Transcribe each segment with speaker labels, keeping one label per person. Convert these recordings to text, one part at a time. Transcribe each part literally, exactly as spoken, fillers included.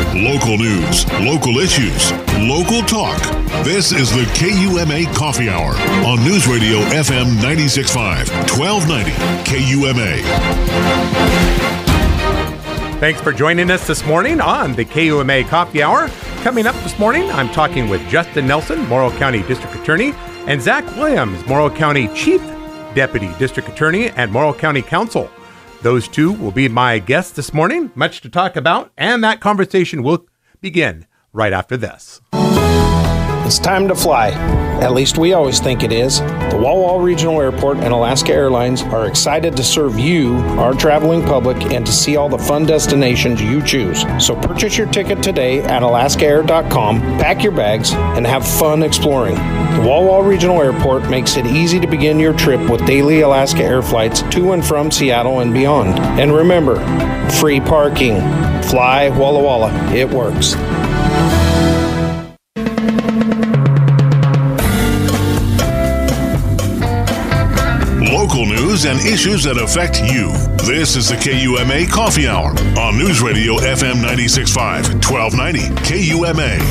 Speaker 1: Local news, local issues, local talk. This is the K U M A Coffee Hour on News Radio F M ninety-six point five, twelve ninety K U M A.
Speaker 2: Thanks for joining us this morning on the K U M A Coffee Hour. Coming up this morning, I'm talking with Justin Nelson, Morrow County District Attorney, and Zach Williams, Morrow County Chief Deputy District Attorney and Morrow County Counsel. Those two will be my guests this morning. Much to talk about, and that conversation will begin right after this.
Speaker 3: It's time to fly. At least we always think it is. The Walla Walla Regional Airport and Alaska Airlines are excited to serve you, our traveling public, and to see all the fun destinations you choose. So purchase your ticket today at alaska air dot com, pack your bags, and have fun exploring. The Walla Walla Regional Airport makes it easy to begin your trip with daily Alaska Air flights to and from Seattle and beyond. And remember, free parking. Fly Walla Walla. It works.
Speaker 1: Local news and issues that affect you. This is the K U M A Coffee Hour on News Radio F M ninety-six point five, twelve ninety K U M A.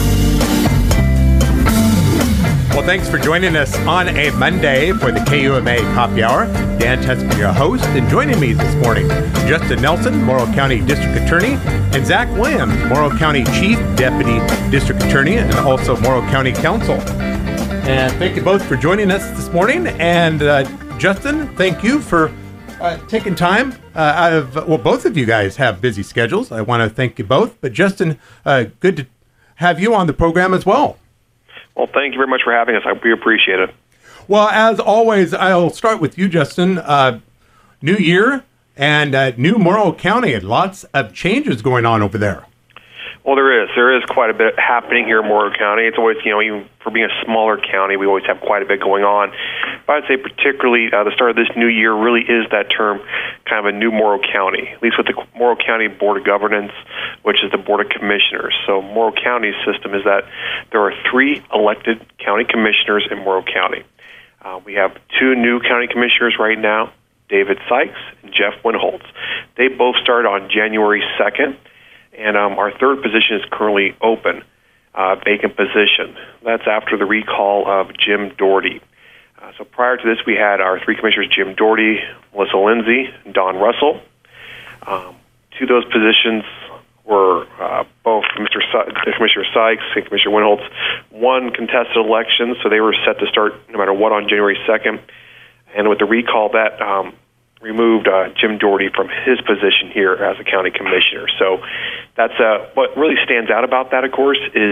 Speaker 2: Well, thanks for joining us on a Monday for the K U M A Coffee Hour. Dan Tesman, your host, and joining me this morning, Justin Nelson, Morrow County District Attorney, and Zach Williams, Morrow County Chief Deputy District Attorney, and also Morrow County Counsel. And thank you both for joining us this morning. And uh, Justin, thank you for uh, taking time uh, out of, well, both of you guys have busy schedules. I want to thank you both. But Justin, uh, good to have you on the program as well.
Speaker 4: Well, thank you very much for having us. I, we appreciate it.
Speaker 2: Well, as always, I'll start with you, Justin. Uh, new year and uh, new Morrow County, and lots of changes going on over there.
Speaker 4: Well, there is. There is quite a bit happening here in Morrow County. It's always, you know, even for being a smaller county, we always have quite a bit going on. But I'd say particularly uh, the start of this new year really is that term, kind of a new Morrow County, at least with the Morrow County Board of Governance, which is the Board of Commissioners. So Morrow County's system is that there are three elected county commissioners in Morrow County. Uh, we have two new county commissioners right now, David Sykes and Jeff Winholtz. They both start on January second. And um, our third position is currently open, uh, vacant position. That's after the recall of Jim Doherty. Uh, so prior to this, we had our three commissioners, Jim Doherty, Melissa Lindsay, and Don Russell. Um, two of those positions were uh, both Mister Sy- Commissioner Sykes and Commissioner Winholtz won contested elections, so they were set to start no matter what on January second. And with the recall, that um, removed uh, Jim Doherty from his position here as a county commissioner. So that's uh, what really stands out about that, of course, is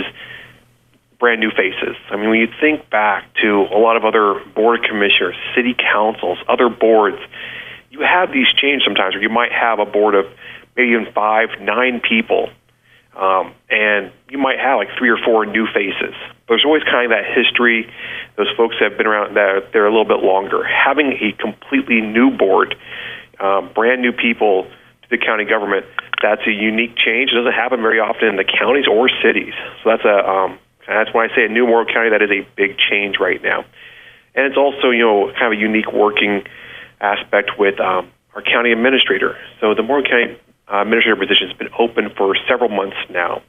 Speaker 4: brand new faces. I mean, when you think back to a lot of other board of commissioners, city councils, other boards, you have these change sometimes where you might have a board of maybe even five, nine people, um, and you might have like three or four new faces. There's always kind of that history. Those folks that have been around, that they're a little bit longer. Having a completely new board, um, brand new people to the county government, that's a unique change. It doesn't happen very often in the counties or cities. So that's a um, that's when I say a new Morrow County, that is a big change right now. And it's also, you know, kind of a unique working aspect with um, our county administrator. So the Morrow County uh, administrator position has been open for several months now.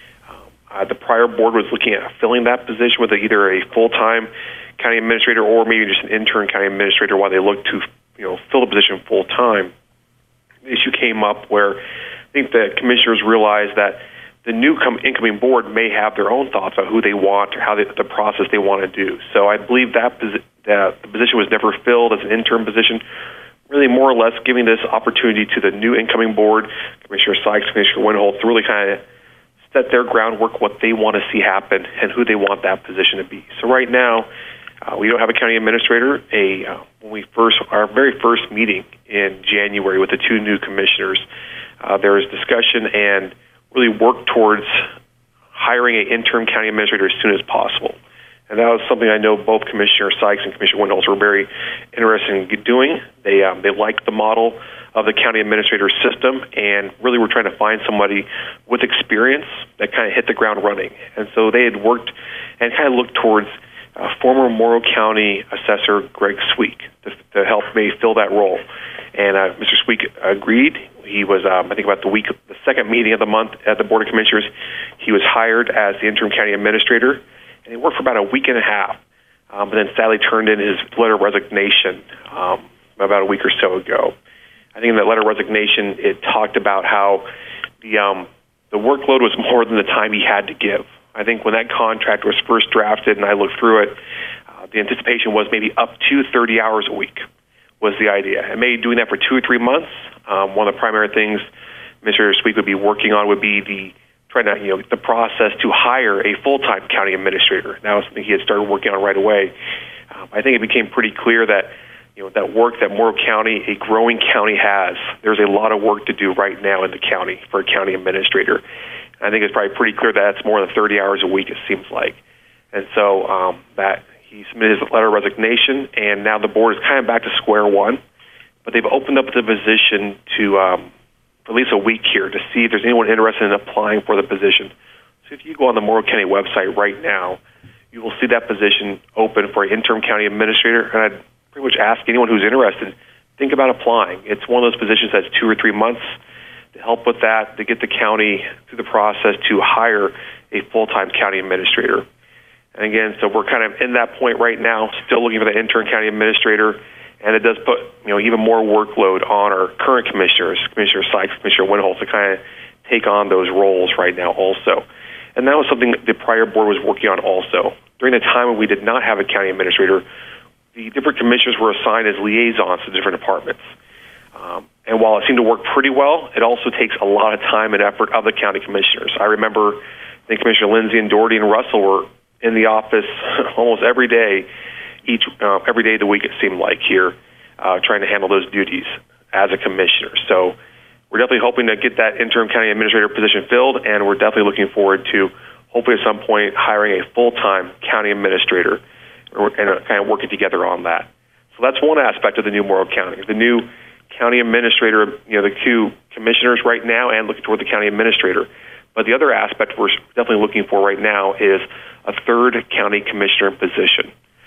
Speaker 4: Uh, the prior board was looking at filling that position with either a full-time county administrator or maybe just an intern county administrator while they looked to, you know, fill the position full-time. The issue came up where I think the commissioners realized that the new com- incoming board may have their own thoughts about who they want or how they, the process they want to do. So I believe that, posi- that the position was never filled as an interim position, really more or less giving this opportunity to the new incoming board, Commissioner Sykes, Commissioner Winholtz, to really kind of set their groundwork, what they want to see happen, and who they want that position to be. So right now, uh, we don't have a county administrator. A uh, when we first our very first meeting in January with the two new commissioners, uh, there was discussion and really work towards hiring an interim county administrator as soon as possible. And that was something I know both Commissioner Sykes and Commissioner Winholtz were very interested in doing. They um, they liked the model of the county administrator system, and really were trying to find somebody with experience that kind of hit the ground running. And so they had worked and kind of looked towards uh, former Morrow County Assessor Greg Sweek to, to help me fill that role. And uh, Mister Sweek agreed, He was, um, I think, about the week, the second meeting of the month at the Board of Commissioners. He was hired as the interim county administrator, and he worked for about a week and a half. Um, but then sadly turned in his letter of resignation um, about a week or so ago. I think in that letter of resignation, it talked about how the um, the workload was more than the time he had to give. I think when that contract was first drafted and I looked through it, uh, the anticipation was maybe up to thirty hours a week was the idea. And maybe doing that for two or three months. Um, one of the primary things Mister Sweet would be working on would be the trying to, you know, the process to hire a full-time county administrator. That was something he had started working on right away. Um, I think it became pretty clear that, you know, that work that Morrow County, a growing county, has, there's a lot of work to do right now in the county for a county administrator. And I think it's probably pretty clear that that's more than thirty hours a week, it seems like. And so um, that he submitted his letter of resignation, and now the board is kind of back to square one. But they've opened up the position to um, for at least a week here to see if there's anyone interested in applying for the position. So if you go on the Morrow County website right now, you will see that position open for an interim county administrator. And I'd pretty much ask anyone who's interested, think about applying. It's one of those positions that's two or three months to help with that, to get the county through the process to hire a full-time county administrator. And again, so we're kind of in that point right now, still looking for the interim county administrator. And it does put, you know, even more workload on our current commissioners, Commissioner Sykes, Commissioner Winholtz, to kind of take on those roles right now also. And that was something that the prior board was working on also. During the time when we did not have a county administrator, the different commissioners were assigned as liaisons to different departments. Um, and while it seemed to work pretty well, it also takes a lot of time and effort of the county commissioners. I remember I think Commissioner Lindsay and Doherty and Russell were in the office almost every day, each uh, every day of the week, it seemed like here, uh, trying to handle those duties as a commissioner. So we're definitely hoping to get that interim county administrator position filled, and we're definitely looking forward to hopefully at some point hiring a full-time county administrator and uh, kind of working together on that. So that's one aspect of the new Morrow County. The new county administrator, you know, the two commissioners right now and looking toward the county administrator. But the other aspect we're definitely looking for right now is a third county commissioner position.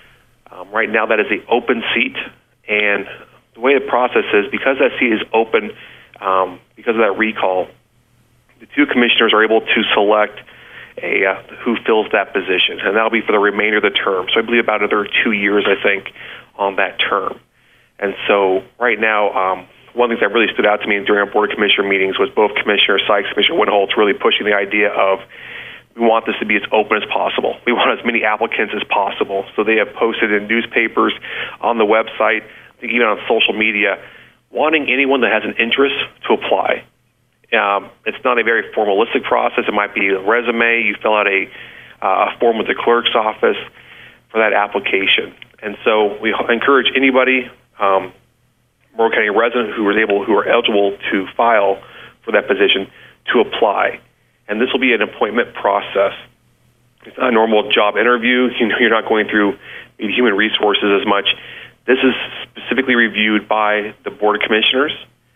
Speaker 4: Um, right now that is an open seat, and the way the process is, because that seat is open, um, because of that recall, the two commissioners are able to select a uh, who fills that position, and that'll be for the remainder of the term. So I believe about another two years, I think, on that term. And so right now, um, one of the things that really stood out to me during our Board of Commissioner meetings was both Commissioner Sykes and Commissioner Winholtz really pushing the idea of we want this to be as open as possible. We want as many applicants as possible. So they have posted in newspapers, on the website, I think even on social media, wanting anyone that has an interest to apply. Um, it's not a very formalistic process. It might be a resume. You fill out a, uh, a form with the clerk's office for that application. And so we encourage anybody, um, Morrow County resident who is able, who are eligible to file for that position, to apply. And this will be an appointment process. It's not a normal job interview. You know, you're not going through maybe human resources as much. This is specifically reviewed by the Board of Commissioners.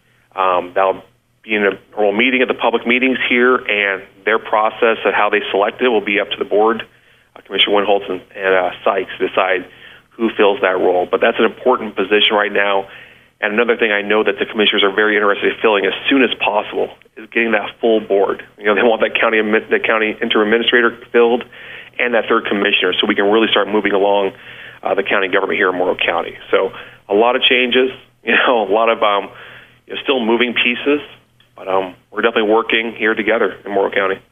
Speaker 4: Um, that'll be in a normal meeting at the public meetings here, and their process of how they select it will be up to the board, uh, Commissioner Winholtz and, and uh, Sykes, to decide who fills that role. But that's an important position right now. And another thing I know that the commissioners are very interested in filling as soon as possible is getting that full board. You know, they want that county the county interim administrator filled and that third commissioner, so we can really start moving along uh, the county government here in Morrow County. So a lot of changes, you know, a lot of um, you know, still moving pieces, but um, we're definitely working here together in Morrow County.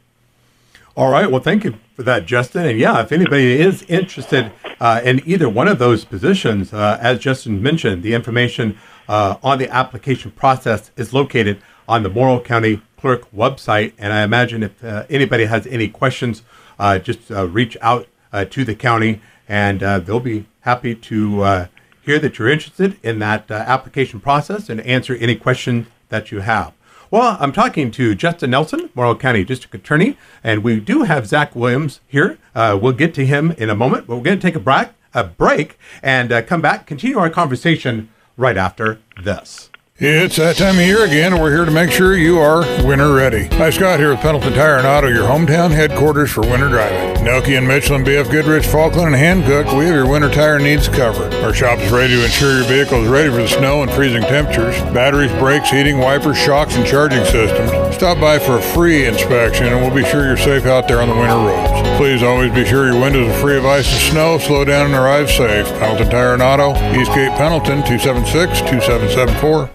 Speaker 2: All right. Well, thank you for that, Justin. And yeah, if anybody is interested uh, in either one of those positions, uh, as Justin mentioned, the information uh, on the application process is located on the Morrow County Clerk website. And I imagine if uh, anybody has any questions, uh, just uh, reach out uh, to the county, and uh, they'll be happy to uh, hear that you're interested in that uh, application process and answer any question that you have. Well, I'm talking to Justin Nelson, Morrow County District Attorney, and we do have Zach Williams here. Uh, we'll get to him in a moment, but we're going to take a break, a break and uh, come back, continue our conversation right after this.
Speaker 5: It's that time of year again, and we're here to make sure you are winter ready. Hi, Scott here with Pendleton Tire and Auto, your hometown headquarters for winter driving. Nokia and Michelin, B F Goodrich, Falkland, and Hankook, we have your winter tire needs covered. Our shop is ready to ensure your vehicle is ready for the snow and freezing temperatures. Batteries, brakes, heating, wipers, shocks, and charging systems. Stop by for a free inspection, and we'll be sure you're safe out there on the winter roads. Please always be sure your windows are free of ice and snow. Slow down and arrive safe. Pendleton Tire and Auto, Eastgate, Pendleton, two seven six, two seven seven four.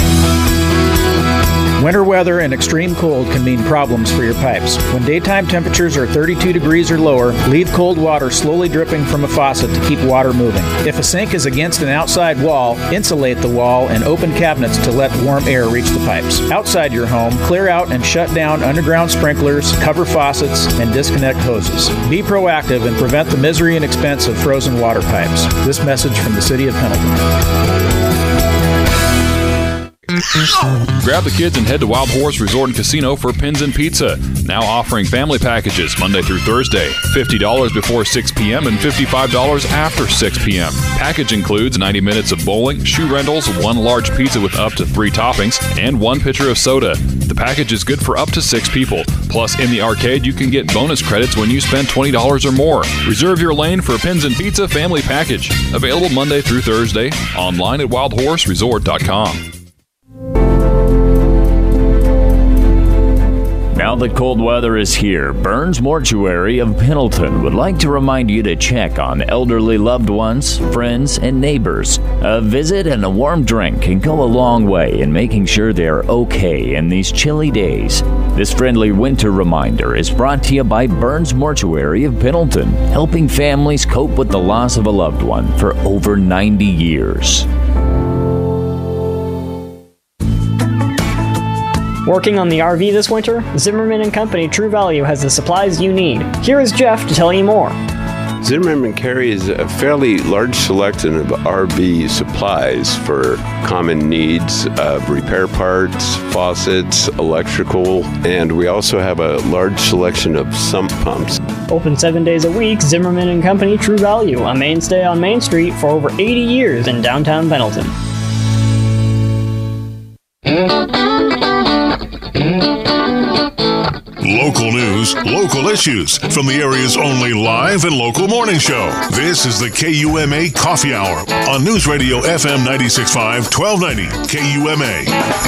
Speaker 6: Winter weather and extreme cold can mean problems for your pipes. When daytime temperatures are thirty-two degrees or lower, leave cold water slowly dripping from a faucet to keep water moving. If a sink is against an outside wall, insulate the wall and open cabinets to let warm air reach the pipes. Outside your home, clear out and shut down underground sprinklers, cover faucets, and disconnect hoses. Be proactive and prevent the misery and expense of frozen water pipes. This message from the City of Pendleton.
Speaker 7: Grab the kids and head to Wild Horse Resort and Casino for Pins and Pizza. Now offering family packages Monday through Thursday. fifty dollars before six p.m. and fifty-five dollars after six p.m. Package includes ninety minutes of bowling, shoe rentals, one large pizza with up to three toppings, and one pitcher of soda. The package is good for up to six people. Plus, in the arcade, you can get bonus credits when you spend twenty dollars or more. Reserve your lane for Pins and Pizza family package. Available Monday through Thursday. Online at wild horse resort dot com.
Speaker 8: Now that cold weather is here, Burns Mortuary of Pendleton would like to remind you to check on elderly loved ones, friends, and neighbors. A visit and a warm drink can go a long way in making sure they are okay in these chilly days. This friendly winter reminder is brought to you by Burns Mortuary of Pendleton, helping families cope with the loss of a loved one for over ninety years.
Speaker 9: Working on the R V this winter? Zimmerman and Company True Value has the supplies you need. Here is Jeff to tell you more.
Speaker 10: Zimmerman carries a fairly large selection of R V supplies for common needs of repair parts, faucets, electrical, and we also have a large selection of sump pumps.
Speaker 9: Open seven days a week, Zimmerman and Company True Value, a mainstay on Main Street for over eighty years in downtown Pendleton.
Speaker 1: Local news, local issues from the area's only live and local morning show. This is the K U M A Coffee Hour on News Radio F M ninety-six point five, twelve ninety K U M A.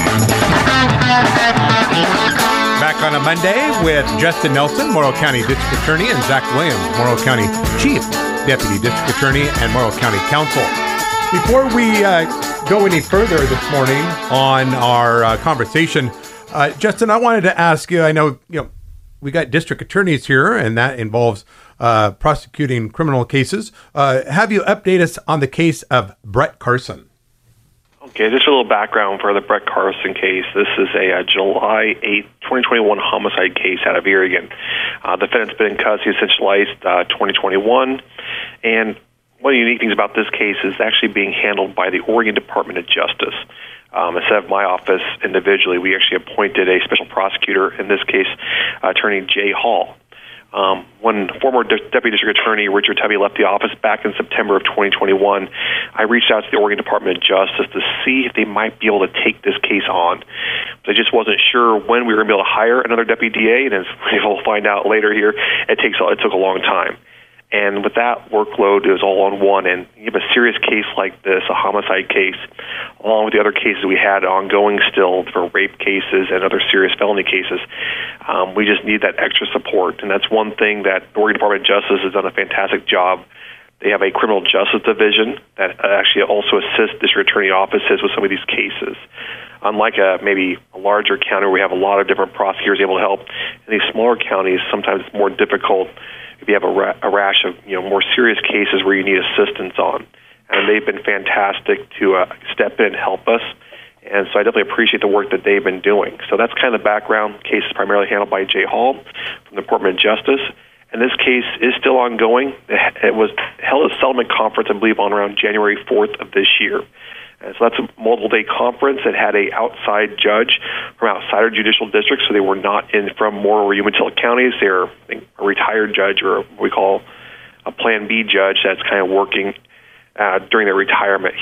Speaker 2: Back on a Monday with Justin Nelson, Morrow County District Attorney, and Zach Williams, Morrow County Chief Deputy District Attorney and Morrow County Counsel. Before we uh, go any further this morning on our uh, conversation, Uh, Justin, I wanted to ask you, I know, you know, we got district attorneys here, and that involves uh, prosecuting criminal cases. Uh, have you update us on the case of Brett Carson?
Speaker 4: Okay, just a little background for the Brett Carson case. This is a, a July eighth, twenty twenty-one homicide case out of Oregon. Uh, the defendant's been in custody since July uh, twenty twenty-one, and one of the unique things about this case is actually being handled by the Oregon Department of Justice. Um, instead of my office individually, we actually appointed a special prosecutor, in this case, uh, Attorney Jay Hall. Um, when former De- Deputy District Attorney Richard Tubby left the office back in September of twenty twenty-one, I reached out to the Oregon Department of Justice to see if they might be able to take this case on. But I just wasn't sure when we were going to be able to hire another Deputy D A, and as we'll find out later here, it takes it took a long time. And with that workload, it was all on one. And you have a serious case like this, a homicide case, along with the other cases we had ongoing still for rape cases and other serious felony cases. Um, we just need that extra support. And that's one thing that the Oregon Department of Justice has done a fantastic job. They have a criminal justice division that actually also assists district attorney offices with some of these cases. Unlike a maybe a larger county where we have a lot of different prosecutors able to help, in these smaller counties, sometimes it's more difficult if you have a, ra- a rash of you know more serious cases where you need assistance on. And they've been fantastic to uh, step in and help us. And so I definitely appreciate the work that they've been doing. So that's kind of the background. The case is primarily handled by Jay Hall from the Department of Justice. And this case is still ongoing. It was held at a settlement conference, I believe, on around January fourth of this year. And so that's a multiple-day conference that had a outside judge from outside our judicial district, so they were not in from Morrow or Umatilla counties. They're I think, a retired judge, or what we call a Plan B judge that's kind of working uh, during their retirement here.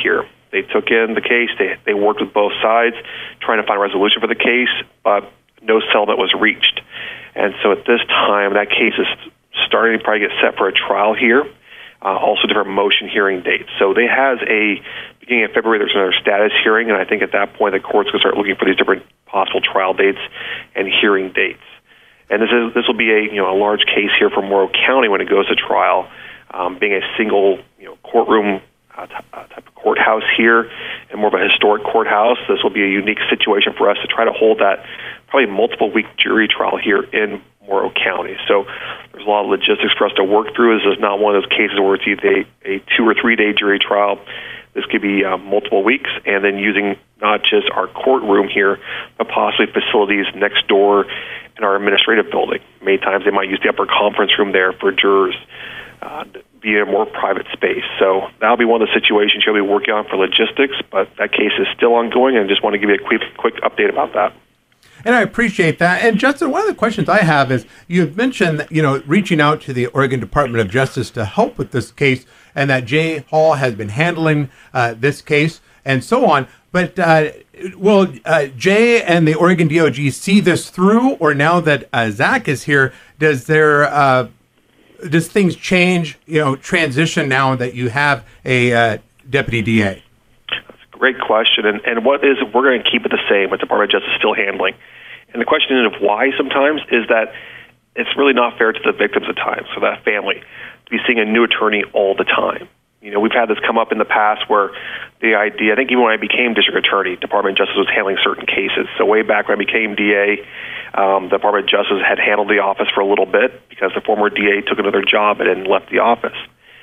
Speaker 4: They took in the case. They they worked with both sides, trying to find a resolution for the case, but no settlement was reached. And so at this time, that case is starting to probably get set for a trial here. Uh, also, different motion hearing dates. So they has a beginning of February. There's another status hearing, and I think at that point the court's going to start looking for these different possible trial dates and hearing dates. And this is this will be a you know a large case here for Morrow County when it goes to trial, um, being a single you know courtroom uh, t- uh, type of courthouse here, and more of a historic courthouse. This will be a unique situation for us to try to hold that probably multiple week jury trial here in Morrow County. So there's a lot of logistics for us to work through. This is not one of those cases where it's either a, a two or three day jury trial. This could be uh, multiple weeks, and then using not just our courtroom here, but possibly facilities next door in our administrative building. Many times they might use the upper conference room there for jurors, uh, be in a more private space. So that'll be one of the situations you'll be working on for logistics, but that case is still ongoing, and I just want to give you a quick, quick update about that.
Speaker 2: And I appreciate that. And Justin, one of the questions I have is, you've mentioned, you know, reaching out to the Oregon Department of Justice to help with this case, and that Jay Hall has been handling uh, this case and so on. But uh, will uh, Jay and the Oregon D O G see this through, or now that uh, Zach is here, does there uh, does things change? You know, transition now that you have a uh, deputy D A.
Speaker 4: Great question, and, and what is, we're going to keep it the same, what the Department of Justice is still handling. And the question of why sometimes is that it's really not fair to the victims at times, so that family, to be seeing a new attorney all the time. You know, we've had this come up in the past where the idea, I think even when I became district attorney, Department of Justice was handling certain cases. So way back when I became D A, um, the Department of Justice had handled the office for a little bit because the former D A took another job and then left the office.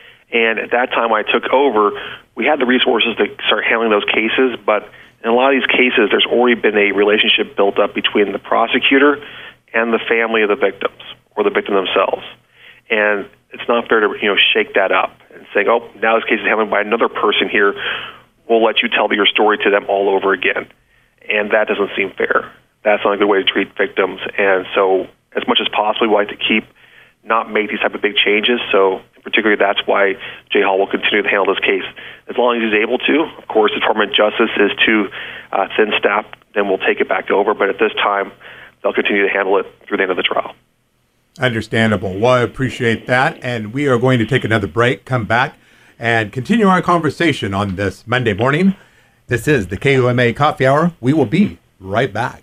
Speaker 4: And at that time when I took over, we had the resources to start handling those cases, but in a lot of these cases, there's already been a relationship built up between the prosecutor and the family of the victims, or the victim themselves. And it's not fair to you know shake that up and say, oh, now this case is handled by another person here. We'll let you tell your story to them all over again. And that doesn't seem fair. That's not a good way to treat victims. And so as much as possible, we like to keep, not make these type of big changes. So particularly that's why Jay Hall will continue to handle this case as long as he's able to. Of course, the Department of Justice is too uh, thin staffed, then we'll take it back over. But at this time, they'll continue to handle it through the end of the trial.
Speaker 2: Understandable. Well, I appreciate that. And we are going to take another break, come back, and continue our conversation on this Monday morning. This is the K U M A Coffee Hour. We will be right back.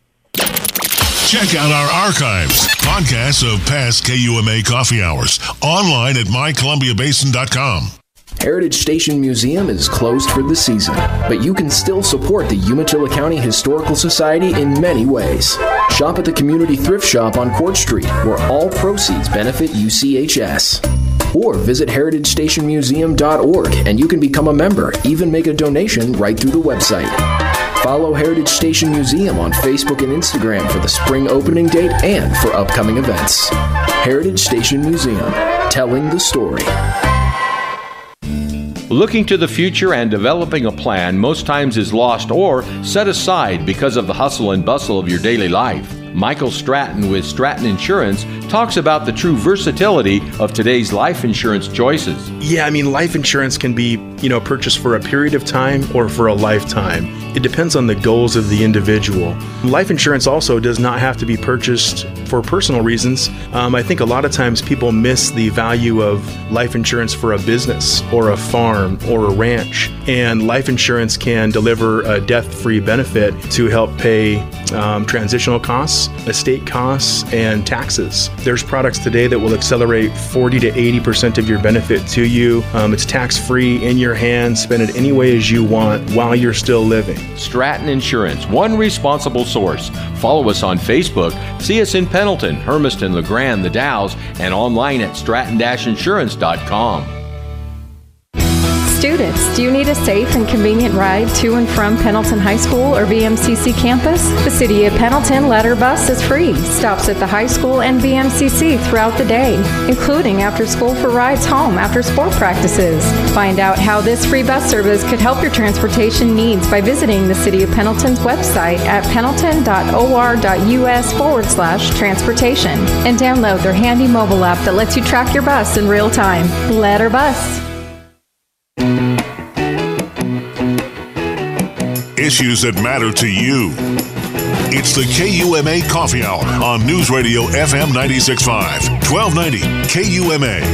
Speaker 1: Check out our archives, podcasts of past K U M A coffee hours, online at my columbia basin dot com.
Speaker 11: Heritage Station Museum is closed for the season, but you can still support the Umatilla County Historical Society in many ways. Shop at the Community Thrift Shop on Court Street, where all proceeds benefit U C H S. Or visit heritage station museum dot org and you can become a member, even make a donation right through the website. Follow Heritage Station Museum on Facebook and Instagram for the spring opening date and for upcoming events. Heritage Station Museum, telling the story.
Speaker 12: Looking to the future and developing a plan most times is lost or set aside because of the hustle and bustle of your daily life. Michael Stratton with Stratton Insurance talks about the true versatility of today's life insurance choices.
Speaker 13: Yeah, I mean, life insurance can be, you know, purchased for a period of time or for a lifetime. It depends on the goals of the individual. Life insurance also does not have to be purchased for personal reasons. Um, I think a lot of times people miss the value of life insurance for a business or a farm or a ranch. And life insurance can deliver a death-free benefit to help pay um, transitional costs, estate costs, and taxes. There's products today that will accelerate forty to eighty percent of your benefit to you. Um, it's tax-free, in your hands, spend it any way as you want while you're still living.
Speaker 12: Stratton Insurance, one responsible source. Follow us on Facebook. See us in Pendleton, Hermiston, LeGrand, The Dalles, and online at stratton dash insurance dot com.
Speaker 14: Students, do you need a safe and convenient ride to and from Pendleton High School or V M C C campus? The City of Pendleton Letter Bus is free. Stops at the high school and V M C C throughout the day, including after school for rides home after sport practices. Find out how this free bus service could help your transportation needs by visiting the City of Pendleton's website at pendleton dot o r dot u s forward slash transportation and download their handy mobile app that lets you track your bus in real time. Letter Bus.
Speaker 1: issues that matter to you. It's the K U M A Coffee Hour on News Radio F M ninety-six point five, twelve ninety K U M A.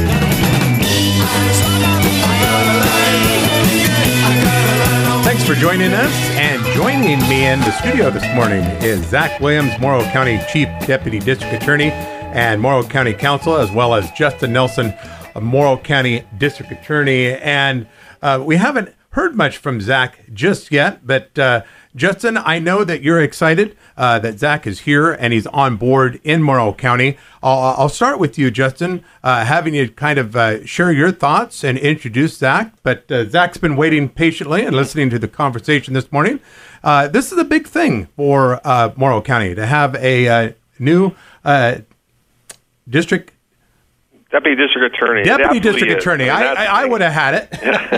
Speaker 2: Thanks for joining us. And joining me in the studio this morning is Zach Williams, Morrow County Chief Deputy District Attorney and Morrow County Counsel, as well as Justin Nelson, a Morrow County District Attorney. And uh, we haven't heard much from Zach just yet, but uh, Justin, I know that you're excited uh, that Zach is here and he's on board in Morrow County. I'll, I'll start with you, Justin, uh, having you kind of uh, share your thoughts and introduce Zach. But uh, Zach's been waiting patiently and listening to the conversation this morning. Uh, this is a big thing for uh, Morrow County to have a uh, new uh, district
Speaker 4: Deputy District Attorney.
Speaker 2: Deputy District is. Attorney. I, mean, I, I would have had it.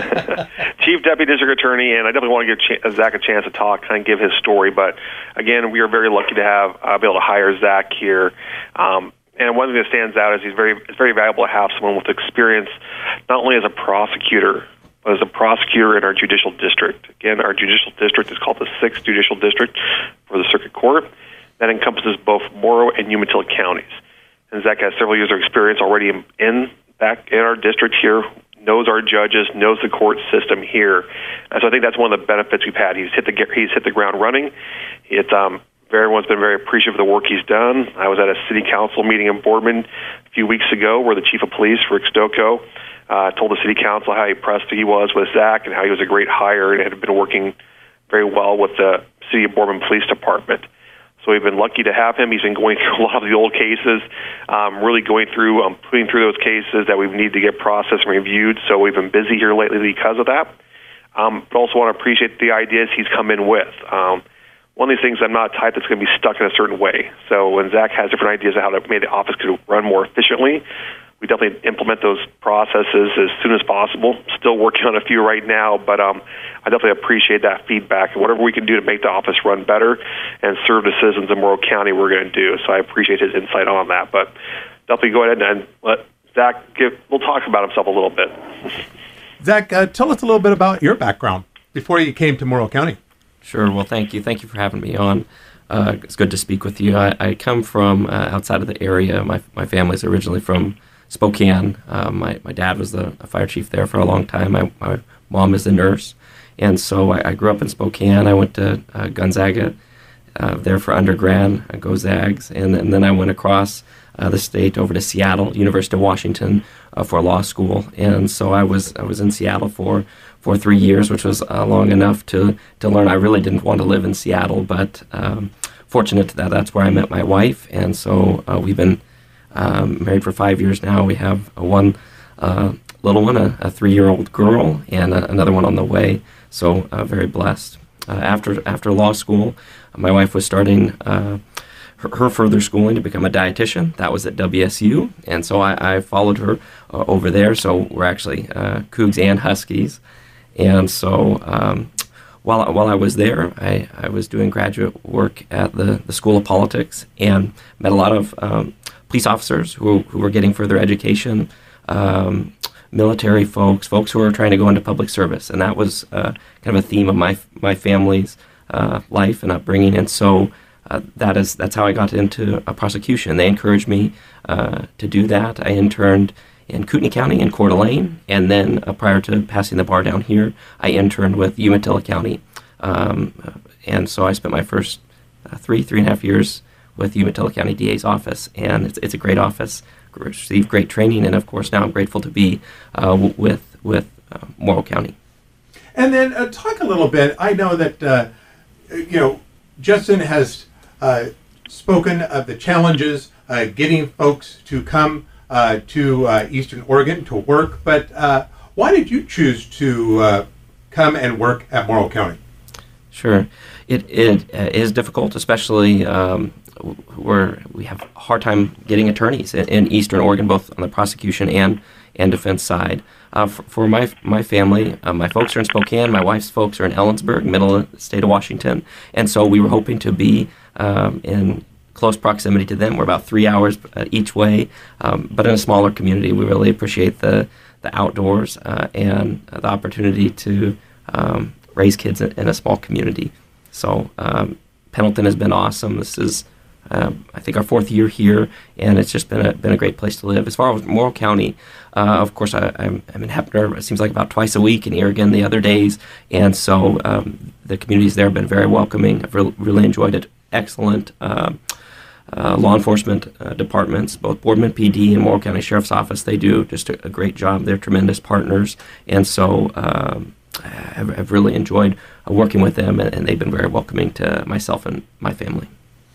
Speaker 4: Chief Deputy District Attorney, and I definitely want to give Ch- Zach a chance to talk, kind of give his story. But again, we are very lucky to have uh, be able to hire Zach here. Um, and one thing that stands out is he's very it's very valuable to have someone with experience, not only as a prosecutor, but as a prosecutor in our judicial district. Again, our judicial district is called the sixth Judicial District for the Circuit Court. That encompasses both Morrow and Umatilla counties. And Zach has several years of experience already in, in back in our district here, knows our judges, knows the court system here. And so I think that's one of the benefits we've had. He's hit the he's hit the ground running. It's um, everyone's been very appreciative of the work he's done. I was at a city council meeting in Boardman a few weeks ago where the chief of police, Rick Stokoe, uh, told the city council how impressed he was with Zach and how he was a great hire and had been working very well with the city of Boardman Police Department. So we've been lucky to have him. He's been going through a lot of the old cases, um, really going through, um, putting through those cases that we need to get processed and reviewed. So we've been busy here lately because of that. Um, but also want to appreciate the ideas he's come in with. Um, one of these things, I'm not a type that's going to be stuck in a certain way. So when Zach has different ideas of how to make the office could run more efficiently, we definitely implement those processes as soon as possible. Still working on a few right now, but um, I definitely appreciate that feedback. And whatever we can do to make the office run better and serve the citizens in Morrow County, we're going to do. So I appreciate his insight on that. But definitely go ahead and let Zach give, we'll talk about himself a little bit.
Speaker 2: Zach, uh, tell us a little bit about your background before you came to Morrow County.
Speaker 15: Sure. Well, thank you. Thank you for having me on. Uh, it's good to speak with you. I, I come from uh, outside of the area. My my family's originally from Spokane. Uh, my, my dad was the a fire chief there for a long time. My, my mom is a nurse. And so I, I grew up in Spokane. I went to uh, Gonzaga uh, there for undergrad, uh, go Zags. And, and then I went across uh, the state over to Seattle, University of Washington, uh, for law school. And so I was I was in Seattle for, for three years, which was uh, long enough to, to learn. I really didn't want to live in Seattle, but um, fortunate that that's where I met my wife. And so uh, we've been Um, married for five years now. We have a one uh, little one, a, a three-year-old girl, and a, another one on the way. So uh, very blessed. Uh, after after law school, my wife was starting uh, her, her further schooling to become a dietitian. That was at W S U, and so I, I followed her uh, over there. So we're actually uh, Cougs and Huskies, and so um, while while I was there, I, I was doing graduate work at the, the School of Politics and met a lot of um, police officers who, who were getting further education, um, military folks, folks who were trying to go into public service. And that was uh, kind of a theme of my my family's uh, life and upbringing. And so uh, that is that's how I got into a prosecution. They encouraged me uh, to do that. I interned in Kootenai County in Coeur d'Alene. And then uh, prior to passing the bar down here, I interned with Umatilla County. Um, and so I spent my first uh, three, three and a half years with Umatilla County D A's office, and it's, it's a great office, received great training, and of course now I'm grateful to be uh, w- with with uh, Morrow County.
Speaker 2: And then uh, talk a little bit, I know that, uh, you know, Justin has uh, spoken of the challenges uh, getting folks to come uh, to uh, Eastern Oregon to work, but uh, why did you choose to uh, come and work at Morrow County?
Speaker 15: Sure. It, it uh, is difficult, especially um, where we have a hard time getting attorneys in, in Eastern Oregon, both on the prosecution and, and defense side. Uh, for, for my my family, uh, my folks are in Spokane, my wife's folks are in Ellensburg, middle of the state of Washington, and so we were hoping to be um, in close proximity to them. We're about three hours uh, each way, um, but in a smaller community. We really appreciate the, the outdoors uh, and uh, the opportunity to um, raise kids in, in a small community. so um, Pendleton has been awesome. This is, uh, I think, our fourth year here, and it's just been a been a great place to live. As far as Morrow County, uh, of course, I, I'm, I'm in Heppner. It seems like about twice a week, and Eragon the other days, and so um, the communities there have been very welcoming. I've re- really enjoyed it. Excellent. Uh, Uh, law enforcement uh, departments, both Boardman P D and Morrow County Sheriff's Office, they do just a, a great job. They're tremendous partners, and so um, I've, I've really enjoyed uh, working with them, and, and they've been very welcoming to myself and my family.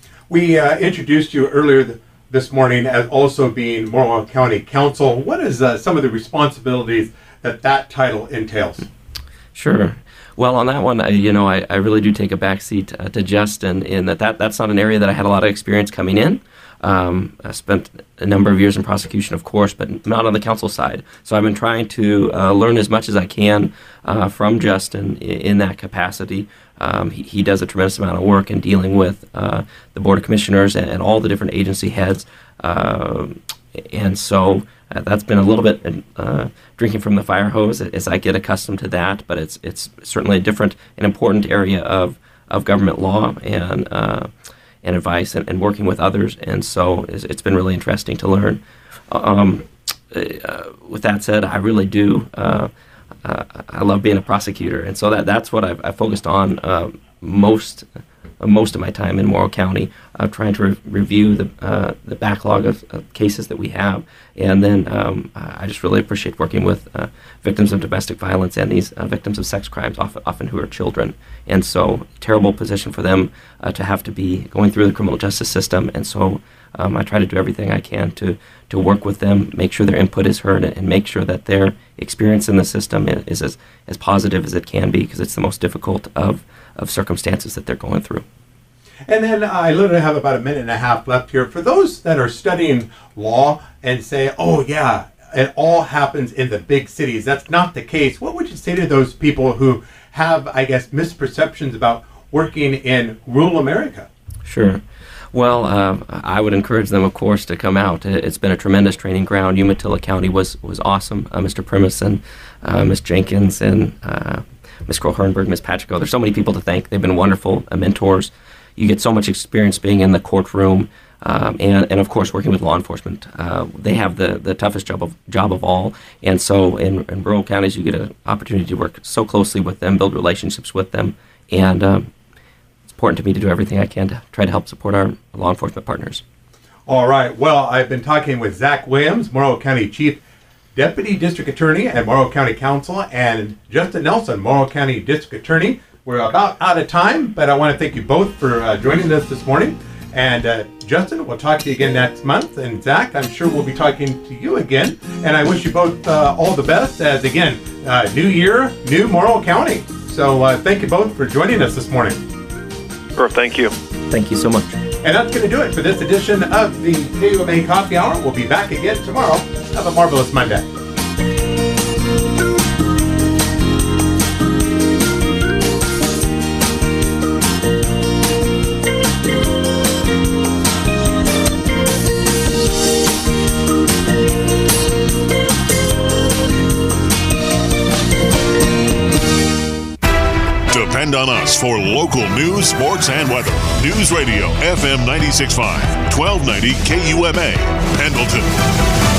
Speaker 2: We uh, introduced you earlier th- this morning as also being Morrow County Council. What is uh, some of the responsibilities that that title entails?
Speaker 15: Sure. Well, on that one, I, you know, I, I really do take a backseat uh, to Justin in that, that that's not an area that I had a lot of experience coming in. Um, I spent a number of years in prosecution, of course, but not on the council side. So I've been trying to uh, learn as much as I can uh, from Justin in, in that capacity. Um, he, he does a tremendous amount of work in dealing with uh, the Board of Commissioners and, and all the different agency heads. Uh, and so uh, that's been a little bit uh, drinking from the fire hose as I get accustomed to that, but it's it's certainly a different and important area of, of government law and uh, and advice and, and working with others, and so it's, it's been really interesting to learn. Um, uh, with that said, I really do, uh, uh, I love being a prosecutor, and so that that's what I've, I've focused on uh, most Uh, most of my time in Morrow County, uh, trying to re- review the uh, the backlog of, of cases that we have, and then um, I just really appreciate working with uh, victims of domestic violence and these uh, victims of sex crimes, often, often who are children. And so, terrible position for them uh, to have to be going through the criminal justice system. And so, um, I try to do everything I can to to work with them, make sure their input is heard, and make sure that their experience in the system is as as positive as it can be, because it's the most difficult of of circumstances that they're going through.
Speaker 2: And then I literally have about a minute and a half left here. For those that are studying law and say, oh yeah, it all happens in the big cities, that's not the case. What would you say to those people who have, I guess, misperceptions about working in rural America?
Speaker 15: Sure. Well, uh, I would encourage them, of course, to come out. It's been a tremendous training ground. Umatilla County was, was awesome. Uh, Mister Primus and uh, Miss Jenkins and uh, Miss Kroll-Hernberg, Miss Patrico. There's so many people to thank. They've been wonderful uh, mentors. You get so much experience being in the courtroom, um, and, and of course working with law enforcement. Uh, they have the, the toughest job of job of all, and so in, in rural counties you get an opportunity to work so closely with them, build relationships with them, and um, it's important to me to do everything I can to try to help support our law enforcement partners.
Speaker 2: All right. Well, I've been talking with Zach Williams, Morrow County Chief Deputy District Attorney and Morrow County Council, and Justin Nelson, Morrow County District Attorney. We're about out of time, but I want to thank you both for uh, joining us this morning. And uh, Justin, we'll talk to you again next month. And Zach, I'm sure we'll be talking to you again. And I wish you both uh, all the best as, again, uh, new year, new Morrow County. So uh, thank you both for joining us this morning.
Speaker 4: Sure, thank you.
Speaker 15: Thank you so much.
Speaker 2: And that's going to do it for this edition of the K U M A Coffee Hour. We'll be back again tomorrow. Have a marvelous Monday.
Speaker 1: Depend on us for local news, sports, and weather. News Radio F M ninety-six point five, twelve ninety K U M A, Pendleton.